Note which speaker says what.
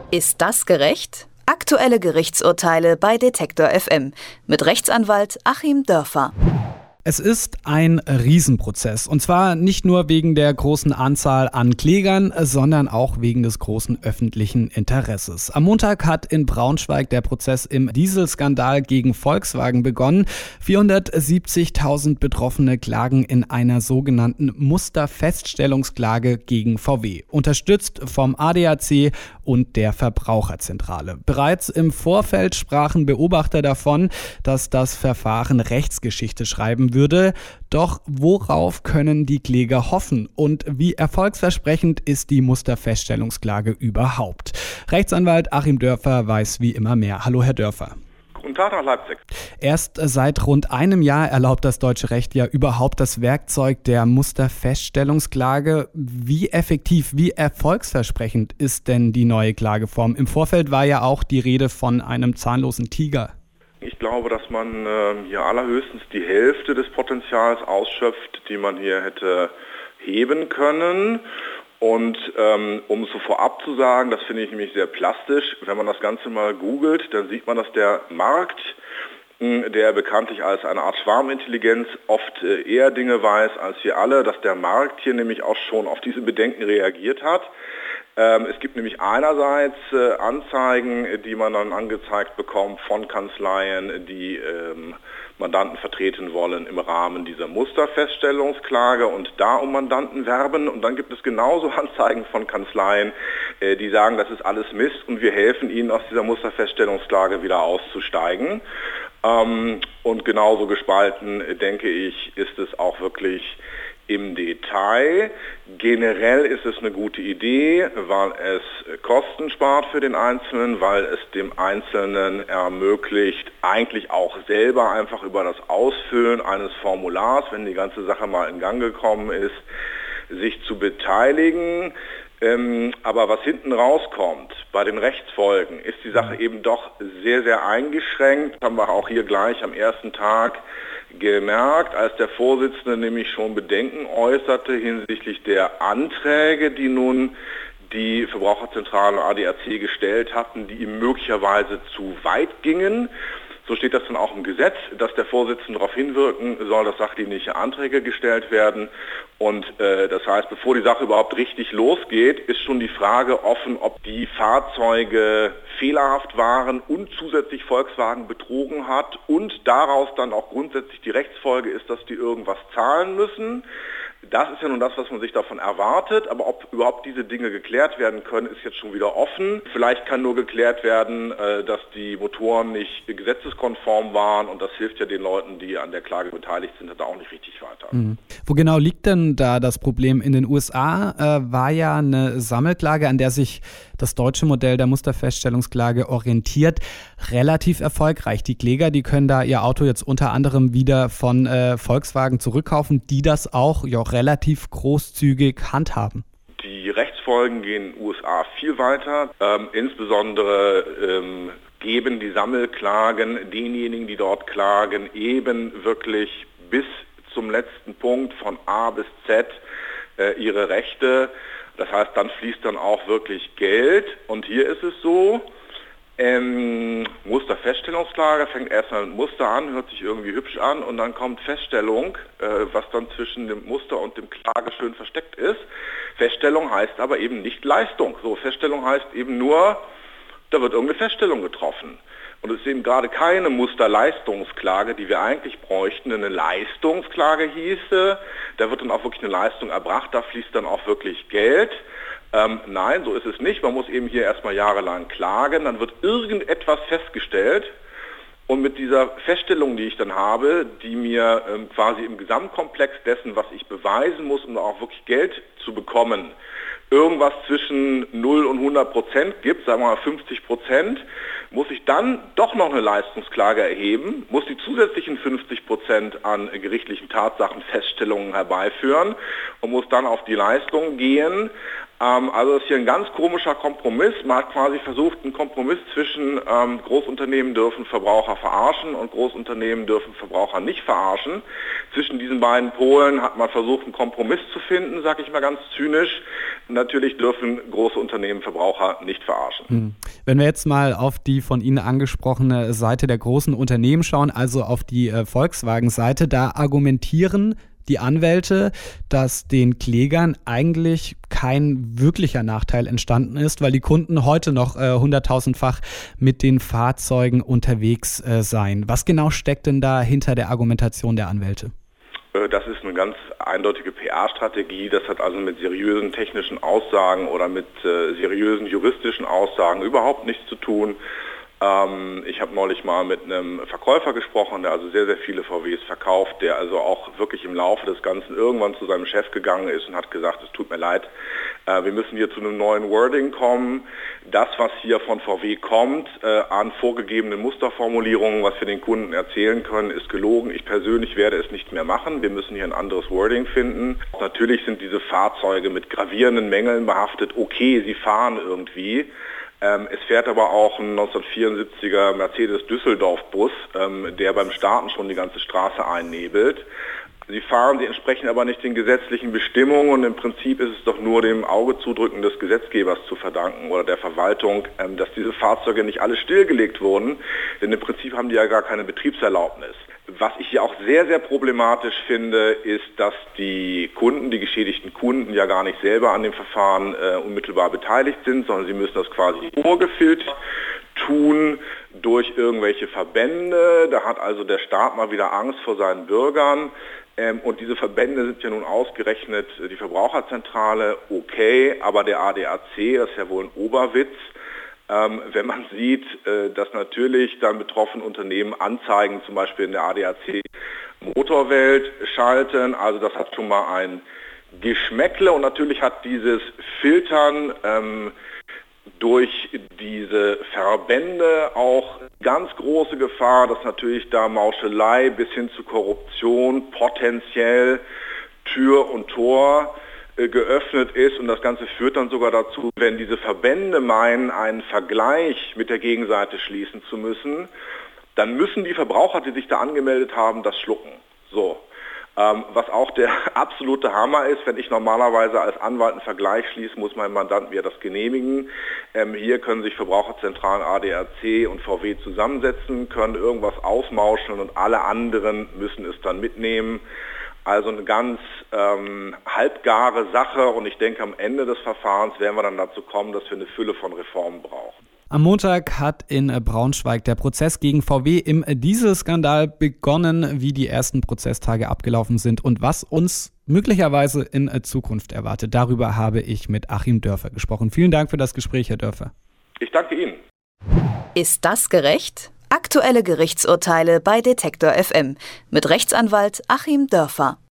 Speaker 1: Ist das gerecht? Aktuelle Gerichtsurteile bei Detektor FM mit Rechtsanwalt Achim Dörfer.
Speaker 2: Es ist ein Riesenprozess und zwar nicht nur wegen der großen Anzahl an Klägern, sondern auch wegen des großen öffentlichen Interesses. Am Montag hat in Braunschweig der Prozess im Dieselskandal gegen Volkswagen begonnen. 470.000 Betroffene klagen in einer sogenannten Musterfeststellungsklage gegen VW, unterstützt vom ADAC und der Verbraucherzentrale. Bereits im Vorfeld sprachen Beobachter davon, dass das Verfahren Rechtsgeschichte schreiben würde. Doch worauf können die Kläger hoffen und wie erfolgsversprechend ist die Musterfeststellungsklage überhaupt? Rechtsanwalt Achim Dörfer weiß wie immer mehr. Hallo, Herr Dörfer.
Speaker 3: Guten Tag nach Leipzig.
Speaker 2: Erst seit rund einem Jahr erlaubt das deutsche Recht ja überhaupt das Werkzeug der Musterfeststellungsklage. Wie effektiv, wie erfolgsversprechend ist denn die neue Klageform? Im Vorfeld war ja auch die Rede von einem zahnlosen Tiger.
Speaker 3: Ich glaube, dass man hier allerhöchstens die Hälfte des Potenzials ausschöpft, die man hier hätte heben können. Und um es so vorab zu sagen, das finde ich nämlich sehr plastisch, wenn man das Ganze mal googelt, dann sieht man, dass der Markt, der bekanntlich als eine Art Schwarmintelligenz oft eher Dinge weiß als wir alle, dass der Markt hier nämlich auch schon auf diese Bedenken reagiert hat. Es gibt nämlich einerseits Anzeigen, die man dann angezeigt bekommt von Kanzleien, die Mandanten vertreten wollen im Rahmen dieser Musterfeststellungsklage und da um Mandanten werben. Und dann gibt es genauso Anzeigen von Kanzleien, die sagen, das ist alles Mist und wir helfen ihnen aus dieser Musterfeststellungsklage wieder auszusteigen. Und genauso gespalten, denke ich, ist es auch wirklich im Detail. Generell ist es eine gute Idee, weil es Kosten spart für den Einzelnen, weil es dem Einzelnen ermöglicht, eigentlich auch selber einfach über das Ausfüllen eines Formulars, wenn die ganze Sache mal in Gang gekommen ist, sich zu beteiligen. Aber was hinten rauskommt bei den Rechtsfolgen, ist die Sache eben doch sehr, sehr eingeschränkt. Das haben wir auch hier gleich am ersten Tag gemerkt, als der Vorsitzende nämlich schon Bedenken äußerte hinsichtlich der Anträge, die nun die Verbraucherzentrale und ADAC gestellt hatten, die ihm möglicherweise zu weit gingen. So steht das dann auch im Gesetz, dass der Vorsitzende darauf hinwirken soll, dass sachdienliche Anträge gestellt werden. Und das heißt, bevor die Sache überhaupt richtig losgeht, ist schon die Frage offen, ob die Fahrzeuge fehlerhaft waren und zusätzlich Volkswagen betrogen hat und daraus dann auch grundsätzlich die Rechtsfolge ist, dass die irgendwas zahlen müssen. Das ist ja nun das, was man sich davon erwartet, aber ob überhaupt diese Dinge geklärt werden können, ist jetzt schon wieder offen. Vielleicht kann nur geklärt werden, dass die Motoren nicht gesetzeskonform waren und das hilft ja den Leuten, die an der Klage beteiligt sind, da auch nicht richtig weiter.
Speaker 2: Mhm. Wo genau liegt denn da das Problem? In den USA war ja eine Sammelklage, an der sich das deutsche Modell der Musterfeststellungsklage orientiert, relativ erfolgreich. Die Kläger, die können da ihr Auto jetzt unter anderem wieder von Volkswagen zurückkaufen, die das auch relativ großzügig handhaben.
Speaker 3: Die Rechtsfolgen gehen in den USA viel weiter. Insbesondere geben die Sammelklagen denjenigen, die dort klagen, eben wirklich bis zum letzten Punkt von A bis Z ihre Rechte. Das heißt, dann fließt dann auch wirklich Geld. Und hier ist es so, Musterfeststellungsklage fängt erstmal mit Muster an, hört sich irgendwie hübsch an und dann kommt Feststellung, was dann zwischen dem Muster und dem Klage schön versteckt ist. Feststellung heißt aber eben nicht Leistung. So, Feststellung heißt eben nur, da wird irgendeine Feststellung getroffen. Und es ist eben gerade keine Musterleistungsklage, die wir eigentlich bräuchten. Eine Leistungsklage hieße, da wird dann auch wirklich eine Leistung erbracht, da fließt dann auch wirklich Geld. Nein, so ist es nicht. Man muss eben hier erstmal jahrelang klagen, dann wird irgendetwas festgestellt und mit dieser Feststellung, die ich dann habe, die mir quasi im Gesamtkomplex dessen, was ich beweisen muss, um auch wirklich Geld zu bekommen, irgendwas zwischen 0 und 100% gibt, sagen wir mal 50%, muss ich dann doch noch eine Leistungsklage erheben, muss die zusätzlichen 50% an gerichtlichen Tatsachenfeststellungen herbeiführen und muss dann auf die Leistung gehen. Also das ist hier ein ganz komischer Kompromiss. Man hat quasi versucht, einen Kompromiss zwischen Großunternehmen dürfen Verbraucher verarschen und Großunternehmen dürfen Verbraucher nicht verarschen. Zwischen diesen beiden Polen hat man versucht, einen Kompromiss zu finden, sage ich mal ganz zynisch. Natürlich dürfen große Unternehmen Verbraucher nicht verarschen.
Speaker 2: Wenn wir jetzt mal auf die von Ihnen angesprochene Seite der großen Unternehmen schauen, also auf die Volkswagen-Seite, da argumentieren die Anwälte, dass den Klägern eigentlich kein wirklicher Nachteil entstanden ist, weil die Kunden heute noch 100.000-fach mit den Fahrzeugen unterwegs seien. Was genau steckt denn da hinter der Argumentation der Anwälte?
Speaker 3: Das ist eine ganz eindeutige PR-Strategie. Das hat also mit seriösen technischen Aussagen oder mit seriösen juristischen Aussagen überhaupt nichts zu tun. Ich habe neulich mal mit einem Verkäufer gesprochen, der also sehr, sehr viele VWs verkauft, der also auch wirklich im Laufe des Ganzen irgendwann zu seinem Chef gegangen ist und hat gesagt, es tut mir leid, wir müssen hier zu einem neuen Wording kommen. Das, was hier von VW kommt, an vorgegebenen Musterformulierungen, was wir den Kunden erzählen können, ist gelogen. Ich persönlich werde es nicht mehr machen. Wir müssen hier ein anderes Wording finden. Natürlich sind diese Fahrzeuge mit gravierenden Mängeln behaftet. Okay, sie fahren irgendwie. Es fährt aber auch ein 1974er Mercedes Düsseldorf-Bus, der beim Starten schon die ganze Straße einnebelt. Sie entsprechen aber nicht den gesetzlichen Bestimmungen und im Prinzip ist es doch nur dem Augezudrücken des Gesetzgebers zu verdanken oder der Verwaltung, dass diese Fahrzeuge nicht alle stillgelegt wurden, denn im Prinzip haben die ja gar keine Betriebserlaubnis. Was ich hier auch sehr, sehr problematisch finde, ist, dass die geschädigten Kunden ja gar nicht selber an dem Verfahren unmittelbar beteiligt sind, sondern sie müssen das quasi vorgefiltert tun durch irgendwelche Verbände. Da hat also der Staat mal wieder Angst vor seinen Bürgern. Und diese Verbände sind ja nun ausgerechnet die Verbraucherzentrale, okay, aber der ADAC, das ist ja wohl ein Oberwitz. Wenn man sieht, dass natürlich dann betroffene Unternehmen Anzeigen zum Beispiel in der ADAC Motorwelt schalten, also das hat schon mal ein Geschmäckle und natürlich hat dieses Filtern durch diese Verbände auch ganz große Gefahr, dass natürlich da Mauschelei bis hin zu Korruption potenziell Tür und Tor geöffnet ist und das Ganze führt dann sogar dazu, wenn diese Verbände meinen, einen Vergleich mit der Gegenseite schließen zu müssen, dann müssen die Verbraucher, die sich da angemeldet haben, das schlucken. So. Was auch der absolute Hammer ist, wenn ich normalerweise als Anwalt einen Vergleich schließe, muss mein Mandant mir das genehmigen. Hier können sich Verbraucherzentralen ADAC und VW zusammensetzen, können irgendwas ausmauscheln und alle anderen müssen es dann mitnehmen. Also eine ganz halbgare Sache und ich denke, am Ende des Verfahrens werden wir dann dazu kommen, dass wir eine Fülle von Reformen brauchen.
Speaker 2: Am Montag hat in Braunschweig der Prozess gegen VW im Dieselskandal begonnen, wie die ersten Prozesstage abgelaufen sind und was uns möglicherweise in Zukunft erwartet. Darüber habe ich mit Achim Dörfer gesprochen. Vielen Dank für das Gespräch, Herr Dörfer.
Speaker 3: Ich danke Ihnen.
Speaker 1: Ist das gerecht? Aktuelle Gerichtsurteile bei Detektor FM mit Rechtsanwalt Achim Dörfer.